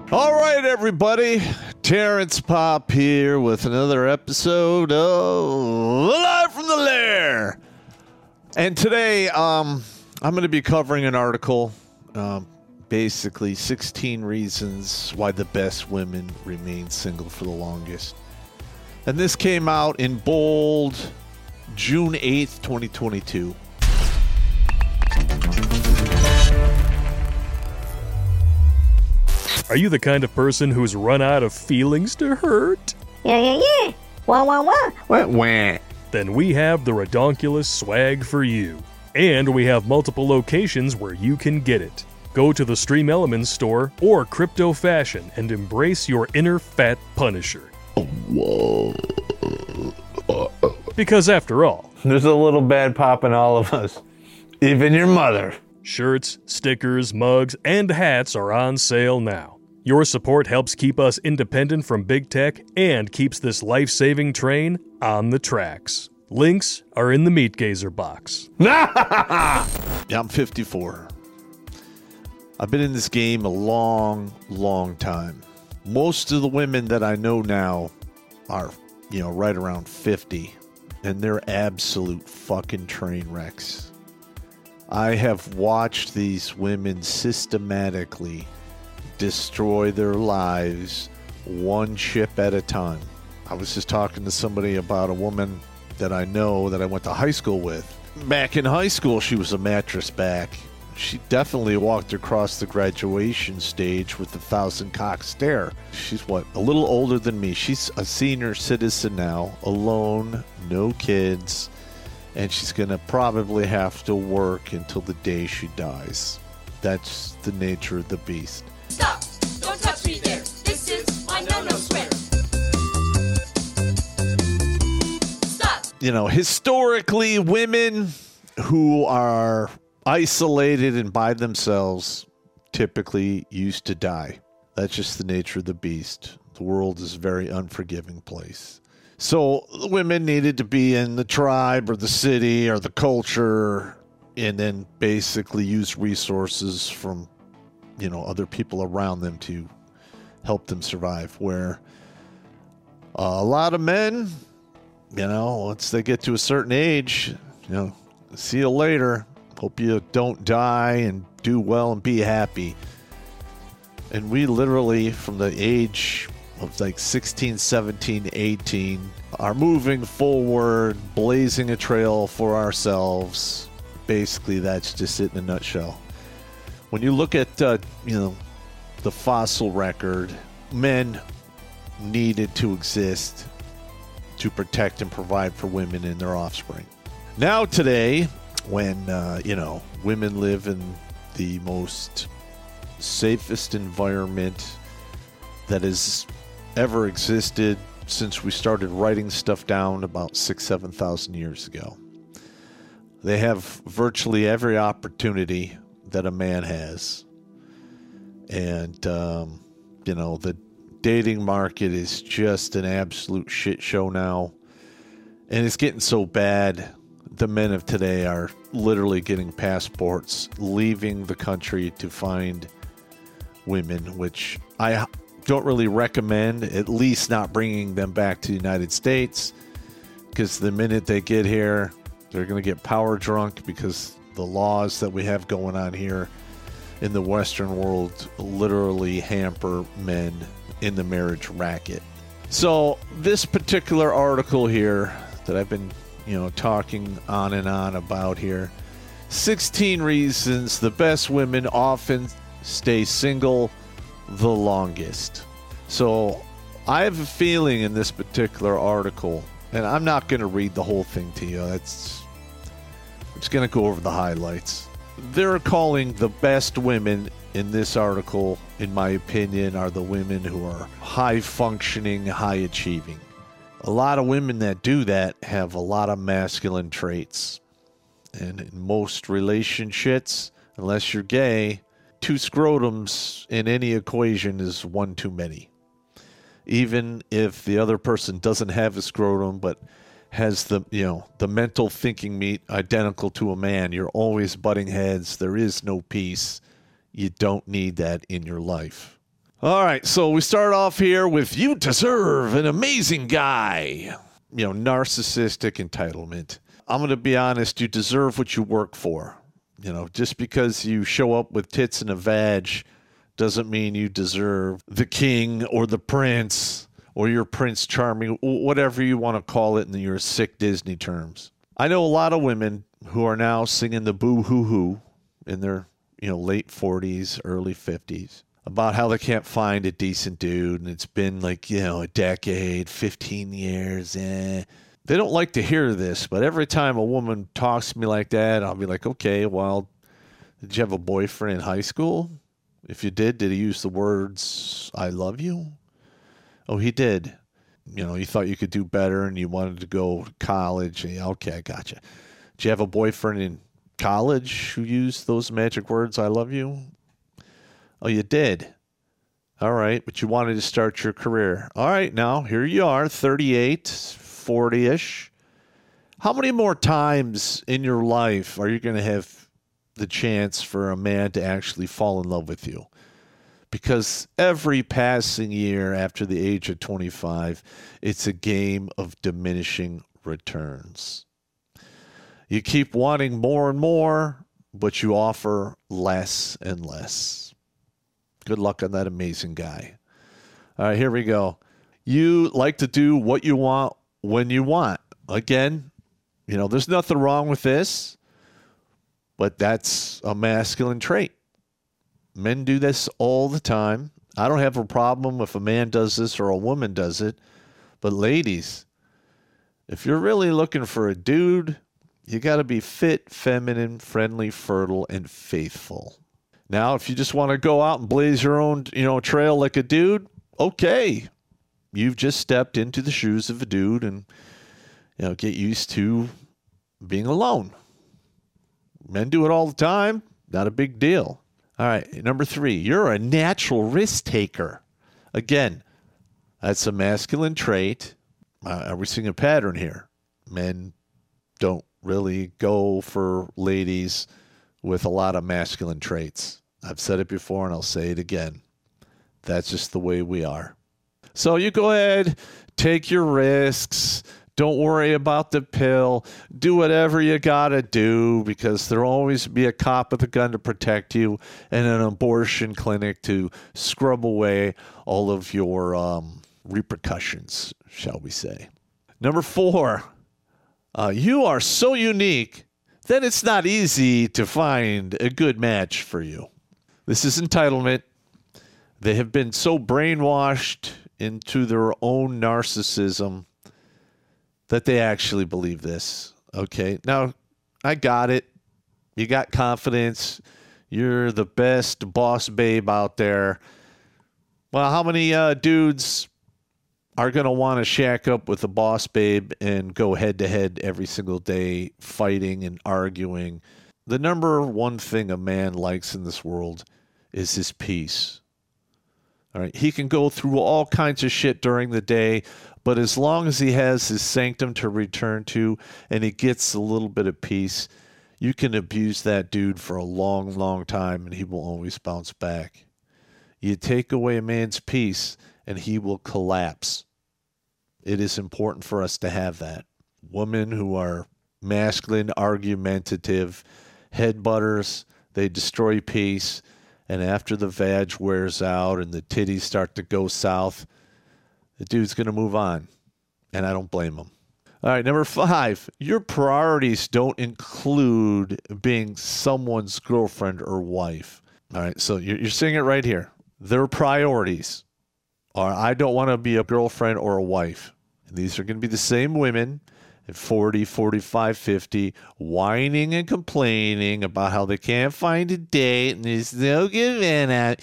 All right, everybody. Terrence Pop here with another episode of Live from the Lair. And today, I'm going to be covering an article, basically 16 reasons why the best women remain single for the longest. And this came out in bold, June 8th, 2022. Are you the kind of person who's run out of feelings to hurt? Yeah. Wah. Wah. Then we have the Redonkulous swag for you. And we have multiple locations where you can get it. Go to the Stream Elements store or Crypto Fashion and embrace your inner fat punisher. Because after all, there's a little bad pop in all of us. Even your mother. Shirts, stickers, mugs, and hats are on sale now. Your support helps keep us independent from big tech and keeps this life-saving train on the tracks. Links are in the Meat Gazer box. Yeah, I'm 54. I've been in this game a long time. Most of the women that I know now are, right around 50. And they're absolute fucking train wrecks. I have watched these women systematically destroy their lives one chip at a time. I was just talking to somebody about a woman that I know that I went to high school with. Back in high school, she was a mattress back. She definitely walked across the graduation stage with the 1,000-cock stare. She's a little older than me. She's a senior citizen now, alone, no kids, and she's going to probably have to work until the day she dies. That's the nature of the beast. Stop! Don't touch me there! This is my no-no square! Stop! Historically, women who are isolated and by themselves typically used to die. That's just the nature of the beast. The world is a very unforgiving place. So the women needed to be in the tribe or the city or the culture and then basically use resources from, other people around them to help them survive. Where a lot of men, once they get to a certain age, see you later. Hope you don't die and do well and be happy. And we literally, from the age of 16, 17, 18, are moving forward, blazing a trail for ourselves. Basically, that's just it in a nutshell. When you look at, the fossil record, men needed to exist to protect and provide for women and their offspring. Now today, when, women live in the most safest environment that has ever existed since we started writing stuff down about 7,000 years ago. They have virtually every opportunity that a man has. And, the dating market is just an absolute shit show now. And it's getting so bad. The men of today are literally getting passports, leaving the country to find women, which I don't really recommend, at least not bringing them back to the United States, because the minute they get here, they're going to get power drunk because the laws that we have going on here in the Western world literally hamper men in the marriage racket. So this particular article here that I've been talking on and on about here. 16 reasons the best women often stay single the longest. So I have a feeling in this particular article, and I'm not going to read the whole thing to you. I'm just going to go over the highlights. They're calling the best women in this article, in my opinion, are the women who are high functioning, high achieving. A lot of women that do that have a lot of masculine traits. And in most relationships, unless you're gay, 2 scrotums in any equation is 1 too many. Even if the other person doesn't have a scrotum but has the mental thinking meat identical to a man, you're always butting heads. There is no peace. You don't need that in your life. All right, so we start off here with you deserve an amazing guy. Narcissistic entitlement. I'm going to be honest, you deserve what you work for. Just because you show up with tits and a vag doesn't mean you deserve the king or the prince or your Prince Charming, whatever you want to call it in your sick Disney terms. I know a lot of women who are now singing the boo-hoo-hoo in their late 40s, early 50s. About how they can't find a decent dude, and it's been a decade, 15 years. They don't like to hear this, but every time a woman talks to me like that, I'll be like, okay, well, did you have a boyfriend in high school? If you did he use the words, I love you? Oh, he did. You thought you could do better and you wanted to go to college. Okay, I gotcha. Did you have a boyfriend in college who used those magic words, I love you? Oh, you did? All right, but you wanted to start your career. All right, now, here you are, 38, 40-ish. How many more times in your life are you going to have the chance for a man to actually fall in love with you? Because every passing year after the age of 25, it's a game of diminishing returns. You keep wanting more and more, but you offer less and less. Good luck on that amazing guy. All right, here we go. You like to do what you want when you want. Again, there's nothing wrong with this, but that's a masculine trait. Men do this all the time. I don't have a problem if a man does this or a woman does it. But ladies, if you're really looking for a dude, you got to be fit, feminine, friendly, fertile, and faithful. Now, if you just want to go out and blaze your own, trail like a dude, okay. You've just stepped into the shoes of a dude and, get used to being alone. Men do it all the time. Not a big deal. All right, number 3, you're a natural risk taker. Again, that's a masculine trait. Are we seeing a pattern here? Men don't really go for ladies with a lot of masculine traits. I've said it before and I'll say it again. That's just the way we are. So you go ahead, take your risks. Don't worry about the pill. Do whatever you got to do because there'll always be a cop with a gun to protect you and an abortion clinic to scrub away all of your repercussions, shall we say. Number 4, you are so unique that it's not easy to find a good match for you. This is entitlement. They have been so brainwashed into their own narcissism that they actually believe this. Okay, now I got it. You got confidence. You're the best boss babe out there. Well, how many dudes are going to want to shack up with a boss babe and go head-to-head every single day, fighting and arguing? The number one thing a man likes in this world is his peace. All right, he can go through all kinds of shit during the day, but as long as he has his sanctum to return to and he gets a little bit of peace, you can abuse that dude for a long, long time and he will always bounce back. You take away a man's peace and he will collapse. It is important for us to have that. Women who are masculine, argumentative, headbutters, they destroy peace. And after the vag wears out and the titties start to go south, the dude's going to move on. And I don't blame him. All right, number 5, your priorities don't include being someone's girlfriend or wife. All right, so you're seeing it right here. Their priorities are, I don't want to be a girlfriend or a wife. And these are going to be the same women at 40, 45, 50, whining and complaining about how they can't find a date and there's no good man out.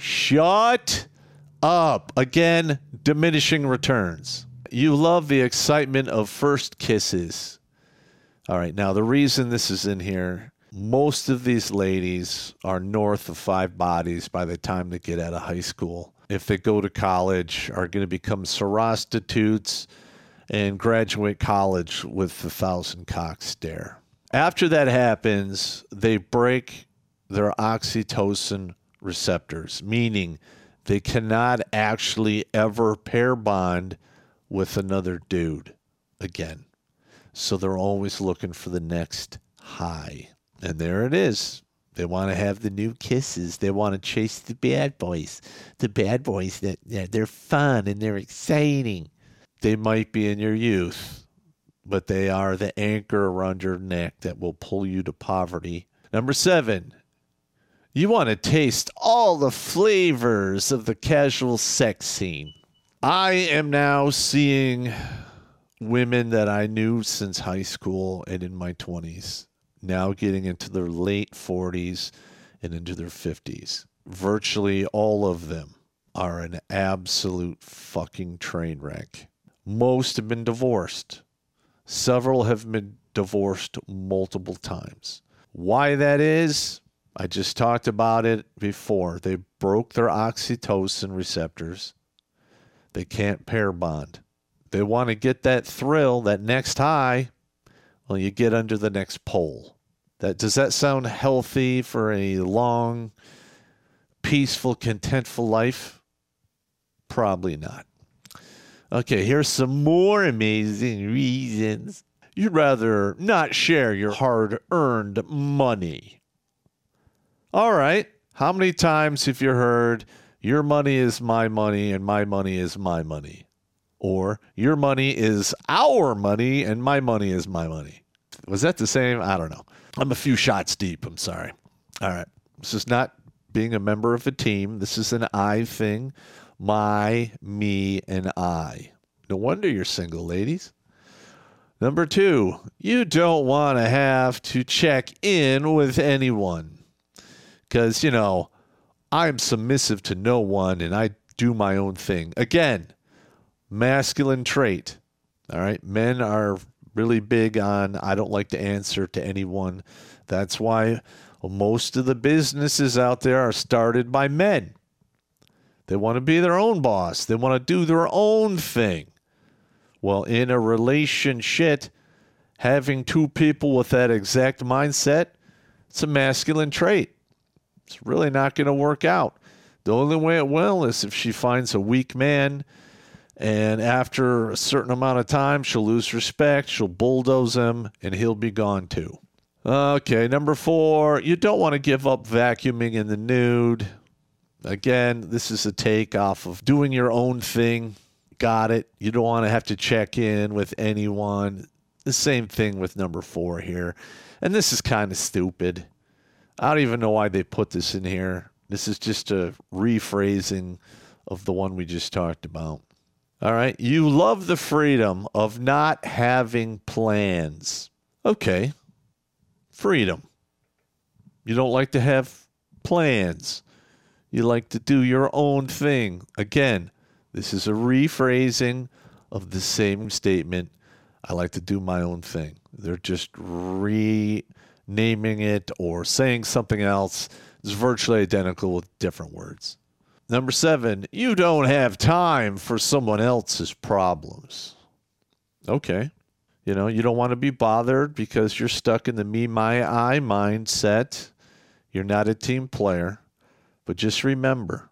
Shut up. Again, diminishing returns. You love the excitement of first kisses. All right, now the reason this is in here, most of these ladies are north of 5 bodies by the time they get out of high school. If they go to college, are going to become prostitutes and graduate college with 1,000 cock stare. After that happens, they break their oxytocin receptors, meaning They cannot actually ever pair bond with another dude again. So they're always looking for the next high. And there it is. They want to have the new kisses. They want to chase the bad boys. The bad boys that they're fun and they're exciting. They might be in your youth, but they are the anchor around your neck that will pull you to poverty. Number 7, you want to taste all the flavors of the casual sex scene. I am now seeing women that I knew since high school and in my 20s, now getting into their late 40s and into their 50s. Virtually all of them are an absolute fucking train wreck. Most have been divorced. Several have been divorced multiple times. Why that is, I just talked about it before. They broke their oxytocin receptors. They can't pair bond. They want to get that thrill, that next high. Well, you get under the next pole. Does that sound healthy for a long, peaceful, contentful life? Probably not. Okay, here's some more amazing reasons you'd rather not share your hard-earned money. All right, how many times have you heard, your money is my money and my money is my money? Or, your money is our money and my money is my money? Was that the same? I don't know. I'm a few shots deep. I'm sorry. All right. This is not being a member of a team. This is an I thing. My, me, and I. No wonder you're single, ladies. Number 2, you don't want to have to check in with anyone. Because, I'm submissive to no one and I do my own thing. Again, masculine trait. All right. Men are really big on, I don't like to answer to anyone. That's why most of the businesses out there are started by men. They want to be their own boss. They want to do their own thing. Well, in a relationship, having 2 people with that exact mindset, it's a masculine trait. It's really not going to work out. The only way it will is if she finds a weak man, and after a certain amount of time, she'll lose respect, she'll bulldoze him, and he'll be gone too. Okay, number 4, you don't want to give up vacuuming in the nude. Again, this is a take off of doing your own thing. Got it. You don't want to have to check in with anyone. The same thing with number 4 here. And this is kind of stupid. I don't even know why they put this in here. This is just a rephrasing of the one we just talked about. All right. You love the freedom of not having plans. Okay. Freedom. You don't like to have plans. You like to do your own thing. Again, this is a rephrasing of the same statement. I like to do my own thing. They're just renaming it or saying something else. It's virtually identical with different words. Number 7, you don't have time for someone else's problems. Okay. You don't want to be bothered because you're stuck in the me, my, I mindset. You're not a team player. But just remember,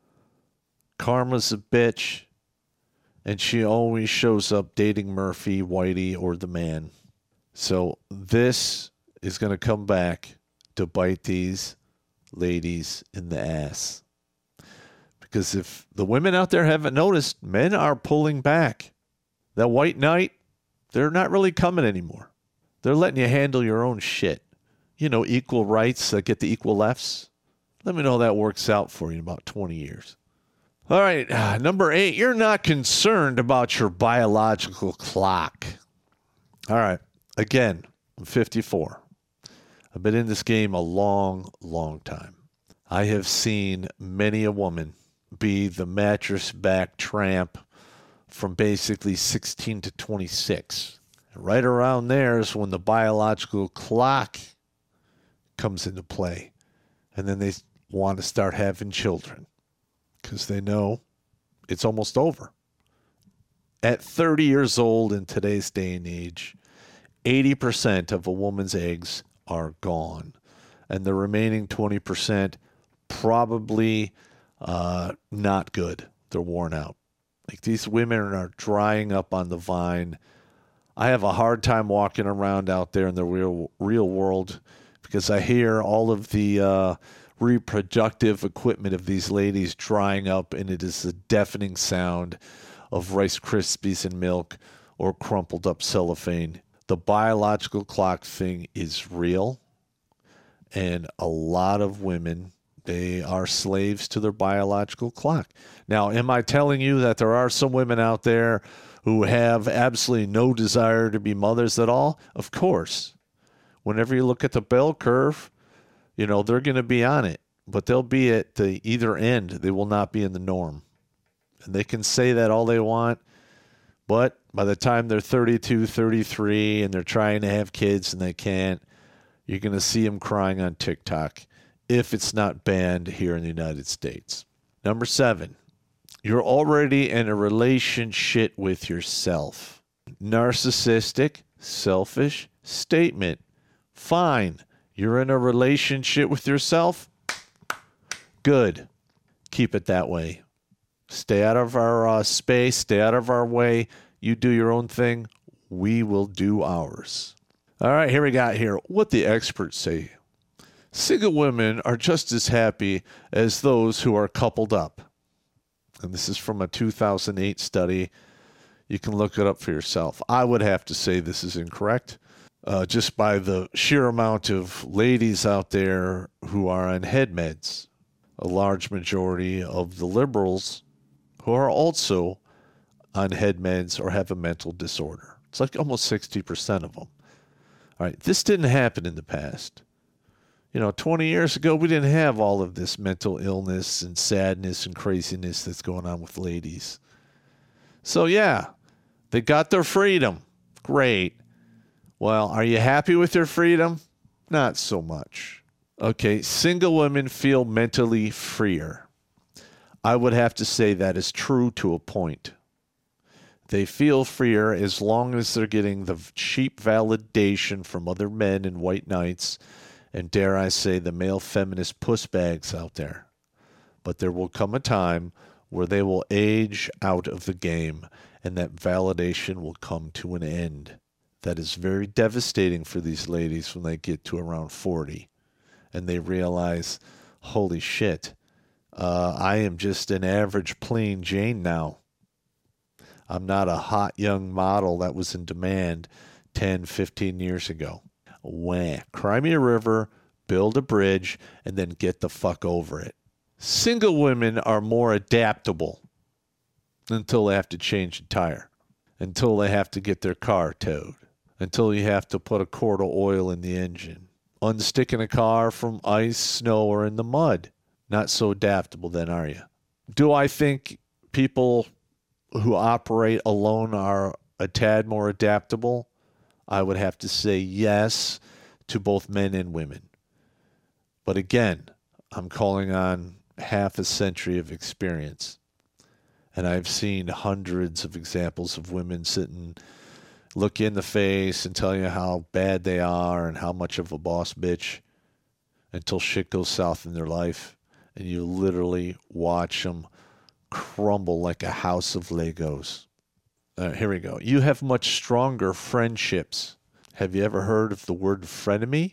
karma's a bitch, and she always shows up dating Murphy, Whitey, or the man. So this is going to come back to bite these ladies in the ass. Because if the women out there haven't noticed, men are pulling back. That white knight, they're not really coming anymore. They're letting you handle your own shit. Equal rights that get the equal lefts. Let me know how that works out for you in about 20 years. All right, number 8, you're not concerned about your biological clock. All right, again, I'm 54. I've been in this game a long, long time. I have seen many a woman be the mattress back tramp from basically 16 to 26. Right around there is when the biological clock comes into play. And then they want to start having children because they know it's almost over. At 30 years old in today's day and age, 80% of a woman's eggs are gone. And the remaining 20% probably not good. They're worn out. Like, these women are drying up on the vine. I have a hard time walking around out there in the real world because I hear all of the reproductive equipment of these ladies drying up, and it is the deafening sound of Rice Krispies and milk or crumpled up cellophane. The biological clock thing is real, and a lot of women, they are slaves to their biological clock. Now, am I telling you that there are some women out there who have absolutely no desire to be mothers at all? Of course. Whenever you look at the bell curve, they're going to be on it, but they'll be at the either end. They will not be in the norm. And they can say that all they want, but by the time they're 32, 33, and they're trying to have kids and they can't, you're going to see them crying on TikTok if it's not banned here in the United States. Number 7, you're already in a relationship with yourself. Narcissistic, selfish statement. Fine. You're in a relationship with yourself? Good. Keep it that way. Stay out of our space. Stay out of our way. You do your own thing. We will do ours. All right, here we got here what the experts say. Single women are just as happy as those who are coupled up. And this is from a 2008 study. You can look it up for yourself. I would have to say this is incorrect. Just by the sheer amount of ladies out there who are on head meds. A large majority of the liberals who are also on head meds or have a mental disorder. It's like almost 60% of them. All right, this didn't happen in the past. 20 years ago, we didn't have all of this mental illness and sadness and craziness that's going on with ladies. So, yeah, they got their freedom. Great. Well, are you happy with your freedom? Not so much. Okay, single women feel mentally freer. I would have to say that is true to a point. They feel freer as long as they're getting the cheap validation from other men and white knights, and dare I say the male feminist pussbags out there. But there will come a time where they will age out of the game, and that validation will come to an end. That is very devastating for these ladies when they get to around 40 and they realize, holy shit, I am just an average plain Jane now. I'm not a hot young model that was in demand 10, 15 years ago. Wah. Cry me a river, build a bridge, and then get the fuck over it. Single women are more adaptable until they have to change a tire, until they have to get their car towed, until you have to put a quart of oil in the engine, unsticking a car from ice, snow, or in the mud. Not so adaptable then, are you? Do I think people who operate alone are a tad more adaptable? I would have to say yes to both men and women. But again, I'm calling on half a century of experience. And I've seen hundreds of examples of women sitting, look you in the face and tell you how bad they are and how much of a boss bitch until shit goes south in their life. And you literally watch them crumble like a house of Legos. Here we go. You have much stronger friendships. Have you ever heard of the word frenemy?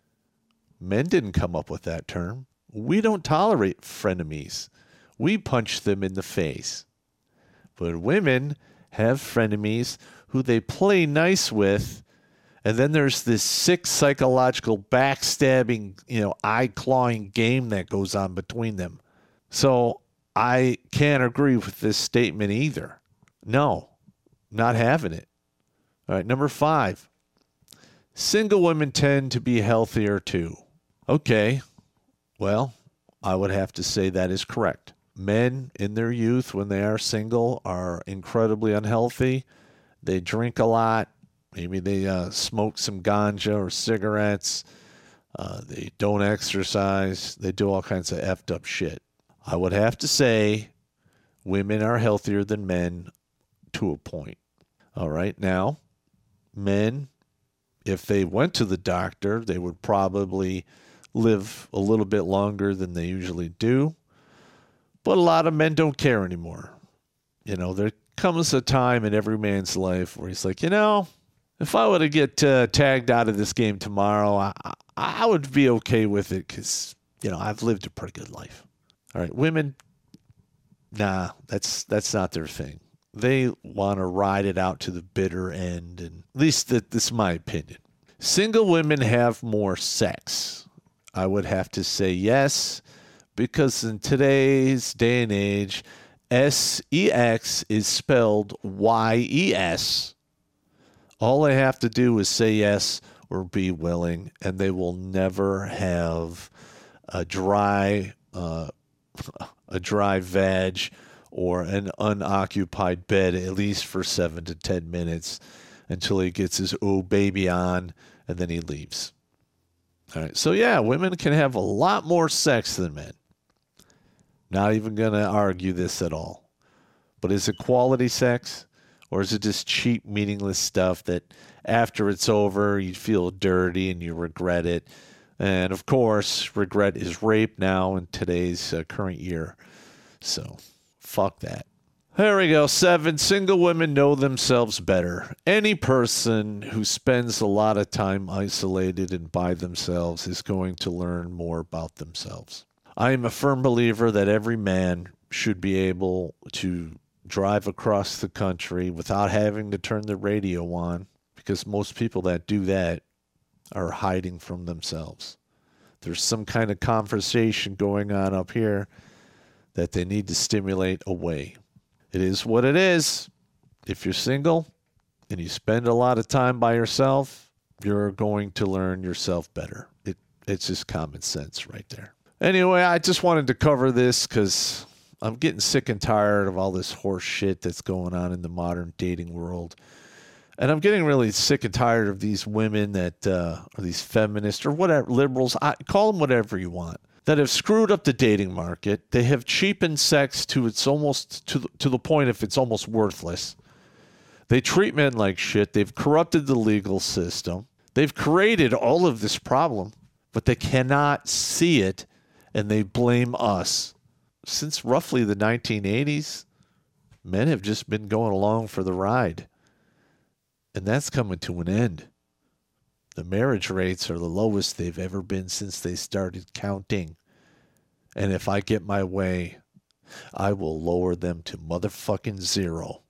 Men didn't come up with that term. We don't tolerate frenemies. We punch them in the face. But women have frenemies who they play nice with, and then there's this sick psychological backstabbing, eye-clawing game that goes on between them. So I can't agree with this statement either. No, not having it. All right, number 5. Single women tend to be healthier too. Okay, well, I would have to say that is correct. Men in their youth, when they are single, are incredibly unhealthy. They drink a lot. Maybe they smoke some ganja or cigarettes. They don't exercise. They do all kinds of effed up shit. I would have to say women are healthier than men to a point. All right, now, men, if they went to the doctor, they would probably live a little bit longer than they usually do. But a lot of men don't care anymore. You know, there comes a time in every man's life where he's like, you know, if I were to get tagged out of this game tomorrow, I would be okay with it because, you know, I've lived a pretty good life. All right, women, nah, that's not their thing. They want to ride it out to the bitter end, and at least this is my opinion. Single women have more sex. I would have to say yes, because in today's day and age, sex is spelled yes. All they have to do is say yes or be willing, and they will never have a dry vag or an unoccupied bed, at least for 7 to 10 minutes, until he gets his oh baby on, and then he leaves. All right, so yeah, women can have a lot more sex than men. Not even going to argue this at all. But is it quality sex? Or is it just cheap, meaningless stuff that after it's over, you feel dirty and you regret it? And of course, regret is rape now in today's current year. So, fuck that. There we go. 7, single women know themselves better. Any person who spends a lot of time isolated and by themselves is going to learn more about themselves. I am a firm believer that every man should be able to drive across the country without having to turn the radio on, because most people that do that are hiding from themselves. There's some kind of conversation going on up here that they need to stimulate away. It is what it is. If you're single and you spend a lot of time by yourself, you're going to learn yourself better. It's just common sense right there. Anyway, I just wanted to cover this because I'm getting sick and tired of all this horse shit that's going on in the modern dating world. And I'm getting really sick and tired of these women that are these feminists or whatever, liberals, call them whatever you want, that have screwed up the dating market. They have cheapened sex to it's almost to the point if it's almost worthless. They treat men like shit. They've corrupted the legal system. They've created all of this problem, but they cannot see it, and they blame us. Since roughly the 1980s, men have just been going along for the ride. And that's coming to an end. The marriage rates are the lowest they've ever been since they started counting. And if I get my way, I will lower them to motherfucking 0.